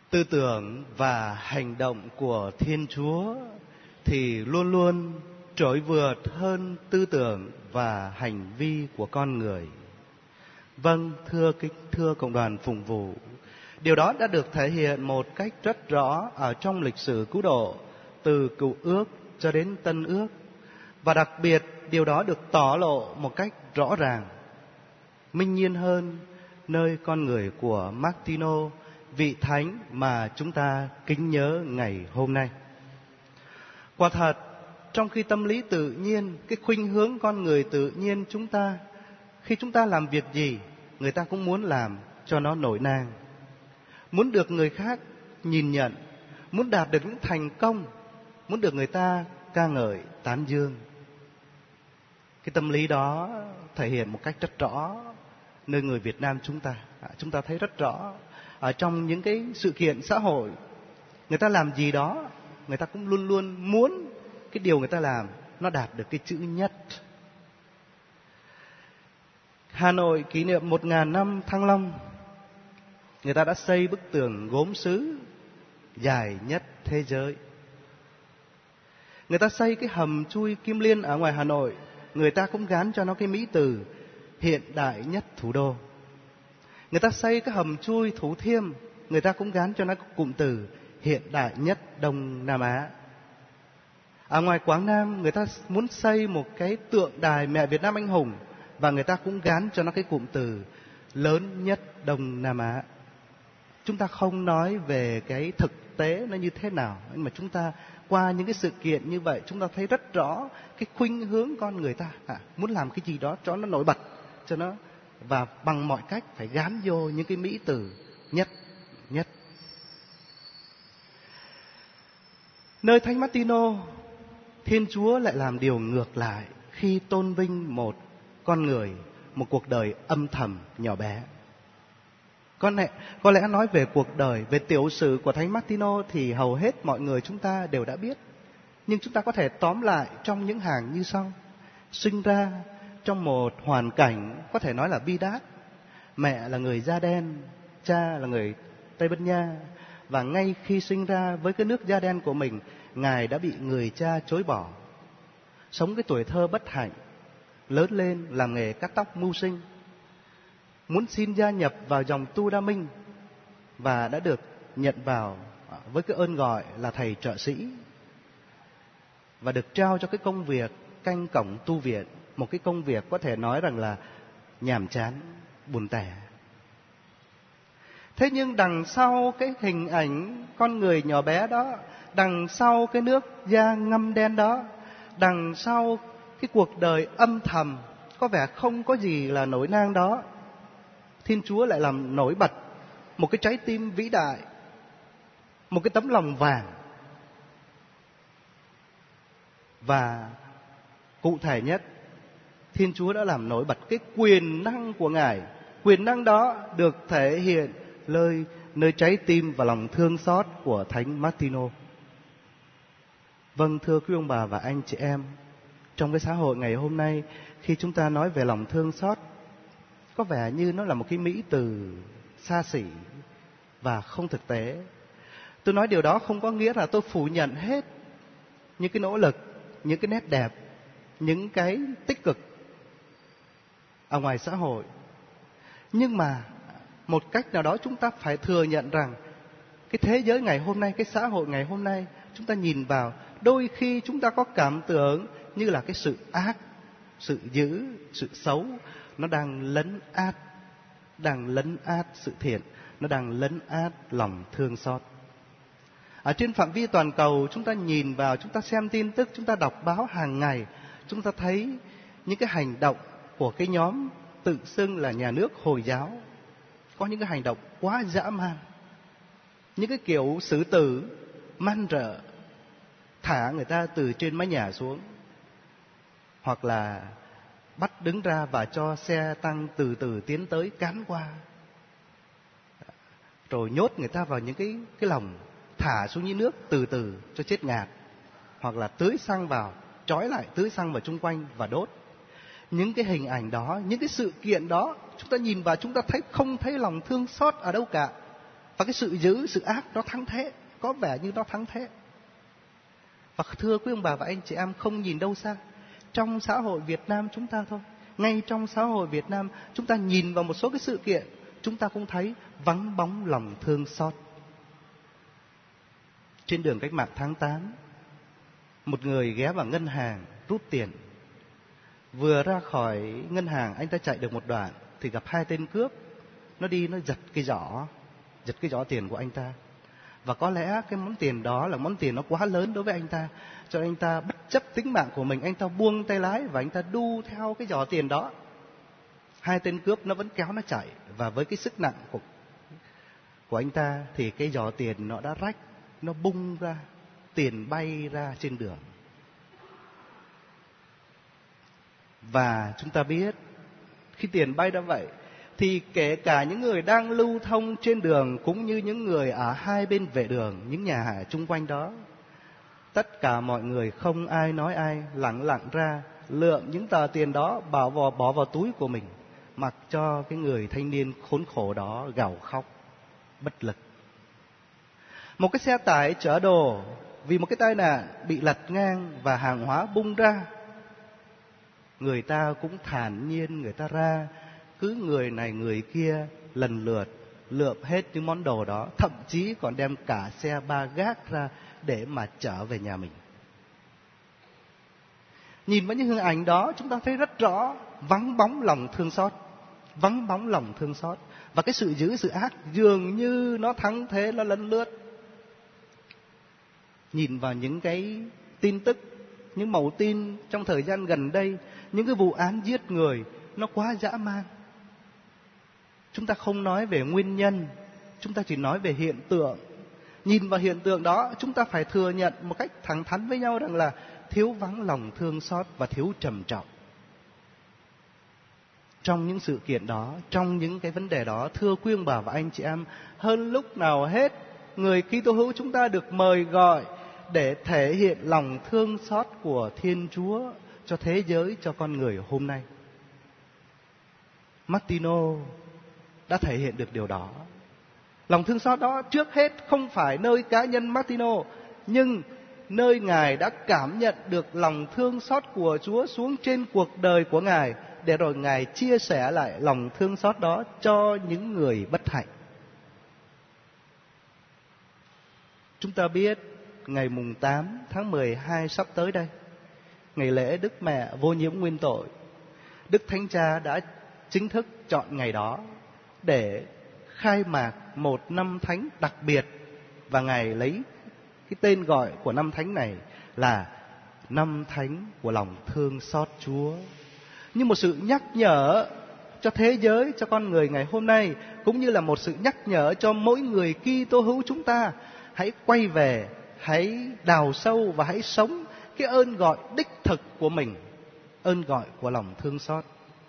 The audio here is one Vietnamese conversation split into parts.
Tư tưởng và hành động của Thiên Chúa thì luôn luôn trội vượt hơn tư tưởng và hành vi của con người. Vâng, thưa cộng đoàn phụng vụ, điều đó đã được thể hiện một cách rất rõ ở trong lịch sử cứu độ từ Cựu Ước cho đến Tân Ước. Và đặc biệt điều đó được tỏ lộ một cách rõ ràng, minh nhiên hơn nơi con người của Martino, vị thánh mà chúng ta kính nhớ ngày hôm nay. Quả thật, trong khi tâm lý tự nhiên, cái khuynh hướng con người tự nhiên chúng ta, khi chúng ta làm việc gì, người ta cũng muốn làm cho nó nổi nang, muốn được người khác nhìn nhận, muốn đạt được những thành công, muốn được người ta ca ngợi, tán dương. Cái tâm lý đó thể hiện một cách rất rõ nơi người Việt Nam chúng ta thấy rất rõ ở trong những cái sự kiện xã hội. Người ta làm gì đó, người ta cũng luôn luôn muốn cái điều người ta làm nó đạt được cái chữ nhất. Hà Nội kỷ niệm 1000 năm Thăng Long, người ta đã xây bức tường gốm sứ dài nhất thế giới. Người ta xây cái hầm chui Kim Liên ở ngoài Hà Nội, người ta cũng gán cho nó cái mỹ từ hiện đại nhất thủ đô. Người ta xây cái hầm chui Thủ Thiêm, người ta cũng gán cho nó cụm từ hiện đại nhất Đông Nam Á. Ở ngoài Quảng Nam, người ta muốn xây một cái tượng đài mẹ Việt Nam anh hùng, và người ta cũng gán cho nó cái cụm từ lớn nhất Đông Nam Á. Chúng ta không nói về cái thực tế nó như thế nào, nhưng mà chúng ta qua những cái sự kiện như vậy, chúng ta thấy rất rõ cái khuynh hướng con người ta muốn làm cái gì đó cho nó nổi bật, cho nó, và bằng mọi cách phải gán vô những cái mỹ từ nhất. Nơi Thánh Martino, Thiên Chúa lại làm điều ngược lại khi tôn vinh một con người, một cuộc đời âm thầm nhỏ bé. Có lẽ nói về cuộc đời, về tiểu sử của Thánh Martino thì hầu hết mọi người chúng ta đều đã biết. Nhưng chúng ta có thể tóm lại trong những hàng như sau. Sinh ra trong một hoàn cảnh có thể nói là bi đát. Mẹ là người da đen, cha là người Tây Ban Nha. Và ngay khi sinh ra với cái nước da đen của mình, Ngài đã bị người cha chối bỏ. Sống cái tuổi thơ bất hạnh, lớn lên làm nghề cắt tóc mưu sinh, muốn xin gia nhập vào dòng Tu Đa Minh, và đã được nhận vào với cái ơn gọi là thầy trợ sĩ, và được trao cho cái công việc canh cổng tu viện, một cái công việc có thể nói rằng là nhàm chán, buồn tẻ. Thế nhưng đằng sau cái hình ảnh con người nhỏ bé đó, đằng sau cái nước da ngăm đen đó, đằng sau cái cuộc đời âm thầm có vẻ không có gì là nổi nang đó, Thiên Chúa lại làm nổi bật một cái trái tim vĩ đại, một cái tấm lòng vàng. Và cụ thể nhất, Thiên Chúa đã làm nổi bật cái quyền năng của Ngài. Quyền năng đó được thể hiện nơi trái tim và lòng thương xót của Thánh Martino. Vâng, thưa quý ông bà và anh chị em, trong cái xã hội ngày hôm nay, khi chúng ta nói về lòng thương xót, có vẻ như nó là một cái mỹ từ xa xỉ và không thực tế. Tôi nói điều đó không có nghĩa là tôi phủ nhận hết những cái nỗ lực, những cái nét đẹp, những cái tích cực ở ngoài xã hội. Nhưng mà một cách nào đó chúng ta phải thừa nhận rằng cái thế giới ngày hôm nay, cái xã hội ngày hôm nay, chúng ta nhìn vào, đôi khi chúng ta có cảm tưởng như là cái sự ác, sự dữ, sự xấu nó đang lấn át sự thiện, nó đang lấn át lòng thương xót. Ở trên phạm vi toàn cầu, chúng ta nhìn vào, chúng ta xem tin tức, chúng ta đọc báo hàng ngày, chúng ta thấy những cái hành động của cái nhóm tự xưng là nhà nước Hồi giáo. Có những cái hành động quá dã man, những cái kiểu xử tử man rợ, thả người ta từ trên mái nhà xuống, hoặc là bắt đứng ra và cho xe tăng từ từ tiến tới cán qua, rồi nhốt người ta vào những cái lồng, thả xuống dưới nước từ từ cho chết ngạt, hoặc là tưới xăng vào, trói lại tưới xăng vào chung quanh và đốt. Những cái hình ảnh đó, những cái sự kiện đó, chúng ta nhìn vào chúng ta không thấy lòng thương xót ở đâu cả. Và cái sự dữ, sự ác nó thắng thế, có vẻ như nó thắng thế. Và thưa quý ông bà và anh chị em, không nhìn đâu xa, trong xã hội Việt Nam chúng ta thôi. Ngay trong xã hội Việt Nam, chúng ta nhìn vào một số cái sự kiện, chúng ta cũng thấy vắng bóng lòng thương xót. Trên đường Cách mạng tháng 8, một người ghé vào ngân hàng rút tiền. Vừa ra khỏi ngân hàng, anh ta chạy được một đoạn thì gặp 2 tên cướp. Nó đi, nó giật cái giỏ tiền của anh ta. Và có lẽ cái món tiền đó là món tiền nó quá lớn đối với anh ta, cho nên anh ta bất chấp tính mạng của mình, anh ta buông tay lái và anh ta đu theo cái giỏ tiền đó. 2 tên cướp nó vẫn kéo nó chạy, và với cái sức nặng của anh ta thì cái giỏ tiền nó đã rách, nó bung ra, tiền bay ra trên đường. Và chúng ta biết, khi tiền bay ra vậy thì kể cả những người đang lưu thông trên đường cũng như những người ở hai bên vệ đường, những nhà hàng chung quanh đó, tất cả mọi người không ai nói ai, lặng lặng ra lượm những tờ tiền đó bỏ vào túi của mình, mặc cho cái người thanh niên khốn khổ đó gào khóc bất lực. Một cái xe tải chở đồ vì một cái tai nạn bị lật ngang và hàng hóa bung ra. Người ta cũng thản nhiên, người ta ra, cứ người này người kia lần lượt lượm hết những món đồ đó, thậm chí còn đem cả xe ba gác ra để mà trở về nhà mình. Nhìn vào những hình ảnh đó, chúng ta thấy rất rõ vắng bóng lòng thương xót, vắng bóng lòng thương xót, và cái sự dữ, sự ác dường như nó thắng thế, nó lấn lướt. Nhìn vào những cái tin tức, những mẩu tin trong thời gian gần đây, những cái vụ án giết người nó quá dã man. Chúng ta không nói về nguyên nhân, chúng ta chỉ nói về hiện tượng. Nhìn vào hiện tượng đó, chúng ta phải thừa nhận một cách thẳng thắn với nhau rằng là thiếu vắng lòng thương xót và thiếu trầm trọng. Trong những sự kiện đó, trong những cái vấn đề đó, thưa quý ông bà và anh chị em, hơn lúc nào hết, người Kitô hữu chúng ta được mời gọi để thể hiện lòng thương xót của Thiên Chúa cho thế giới, cho con người hôm nay. Martino đã thể hiện được điều đó. Lòng thương xót đó trước hết không phải nơi cá nhân Martino, nhưng nơi Ngài đã cảm nhận được lòng thương xót của Chúa xuống trên cuộc đời của Ngài, để rồi Ngài chia sẻ lại lòng thương xót đó cho những người bất hạnh. Chúng ta biết ngày mùng 8 tháng 12 sắp tới đây, ngày lễ Đức Mẹ Vô Nhiễm Nguyên Tội, Đức Thánh Cha đã chính thức chọn ngày đó để khai mạc một năm thánh đặc biệt, và Ngài lấy cái tên gọi của năm thánh này là năm thánh của lòng thương xót Chúa, như một sự nhắc nhở cho thế giới, cho con người ngày hôm nay, cũng như là một sự nhắc nhở cho mỗi người Kitô hữu chúng ta. Hãy quay về, hãy đào sâu và hãy sống cái ơn gọi đích thực của mình, ơn gọi của lòng thương xót.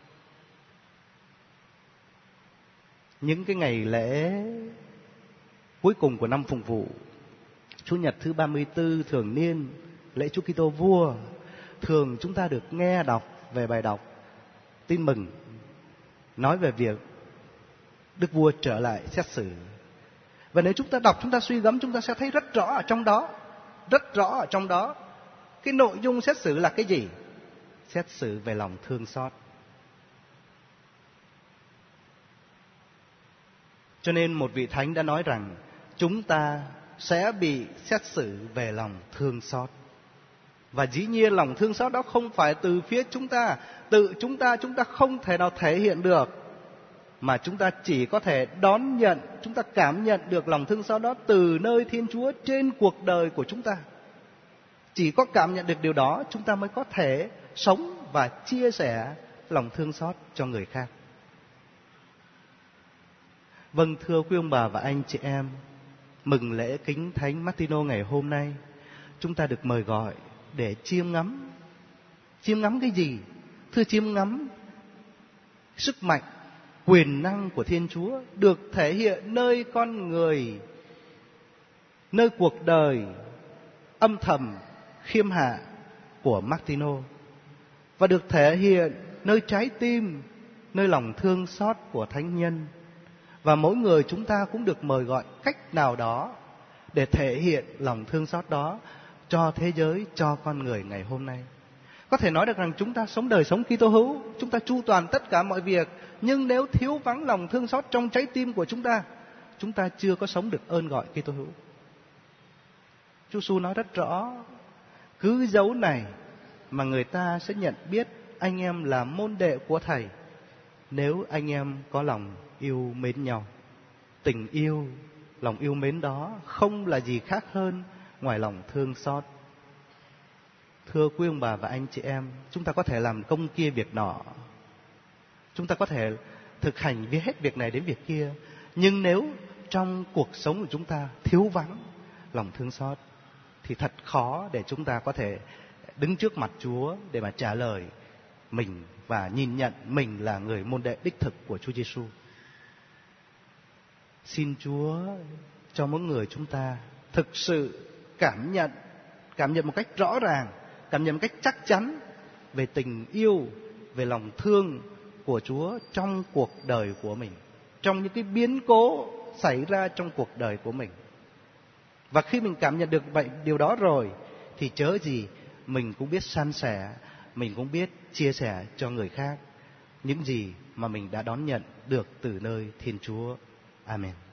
Những cái ngày lễ cuối cùng của năm Phụng Vụ, Chủ nhật thứ 34 thường niên, lễ Chúa Kitô Vua, thường chúng ta được nghe đọc về bài đọc Tin Mừng nói về việc Đức Vua trở lại xét xử. Và nếu chúng ta đọc, chúng ta suy gẫm, chúng ta sẽ thấy rất rõ ở trong đó, rất rõ ở trong đó cái nội dung xét xử là cái gì? Xét xử về lòng thương xót. Cho nên một vị thánh đã nói rằng chúng ta sẽ bị xét xử về lòng thương xót. Và dĩ nhiên lòng thương xót đó không phải từ phía chúng ta, tự chúng ta không thể nào thể hiện được, mà chúng ta chỉ có thể đón nhận, chúng ta cảm nhận được lòng thương xót đó từ nơi Thiên Chúa trên cuộc đời của chúng ta. Chỉ có cảm nhận được điều đó, chúng ta mới có thể sống và chia sẻ lòng thương xót cho người khác. Vâng, thưa quý ông bà và anh chị em, mừng lễ kính Thánh Martino ngày hôm nay, chúng ta được mời gọi để chiêm ngắm. Chiêm ngắm cái gì? Thưa, chiêm ngắm sức mạnh, quyền năng của Thiên Chúa được thể hiện nơi con người, nơi cuộc đời âm thầm khiêm hạ của Martino, và được thể hiện nơi trái tim, nơi lòng thương xót của thánh nhân. Và mỗi người chúng ta cũng được mời gọi cách nào đó để thể hiện lòng thương xót đó cho thế giới, cho con người ngày hôm nay. Có thể nói được rằng chúng ta sống đời sống Kitô hữu, chúng ta chu toàn tất cả mọi việc, nhưng nếu thiếu vắng lòng thương xót trong trái tim của chúng ta chưa có sống được ơn gọi Kitô hữu. Chúa Giêsu nói rất rõ, cứ dấu này mà người ta sẽ nhận biết anh em là môn đệ của Thầy, nếu anh em có lòng yêu mến nhau. Tình yêu, lòng yêu mến đó không là gì khác hơn ngoài lòng thương xót. Thưa quý ông bà và anh chị em, chúng ta có thể làm công kia việc nọ, chúng ta có thể thực hành hết việc này đến việc kia, nhưng nếu trong cuộc sống của chúng ta thiếu vắng lòng thương xót thì thật khó để chúng ta có thể đứng trước mặt Chúa để mà trả lời mình và nhìn nhận mình là người môn đệ đích thực của Chúa Giêsu. Xin Chúa cho mỗi người chúng ta thực sự cảm nhận một cách rõ ràng, cảm nhận một cách chắc chắn về tình yêu, về lòng thương của Chúa trong cuộc đời của mình, trong những cái biến cố xảy ra trong cuộc đời của mình. Và khi mình cảm nhận được điều đó rồi thì chớ gì mình cũng biết san sẻ, mình cũng biết chia sẻ cho người khác những gì mà mình đã đón nhận được từ nơi Thiên Chúa. Amen.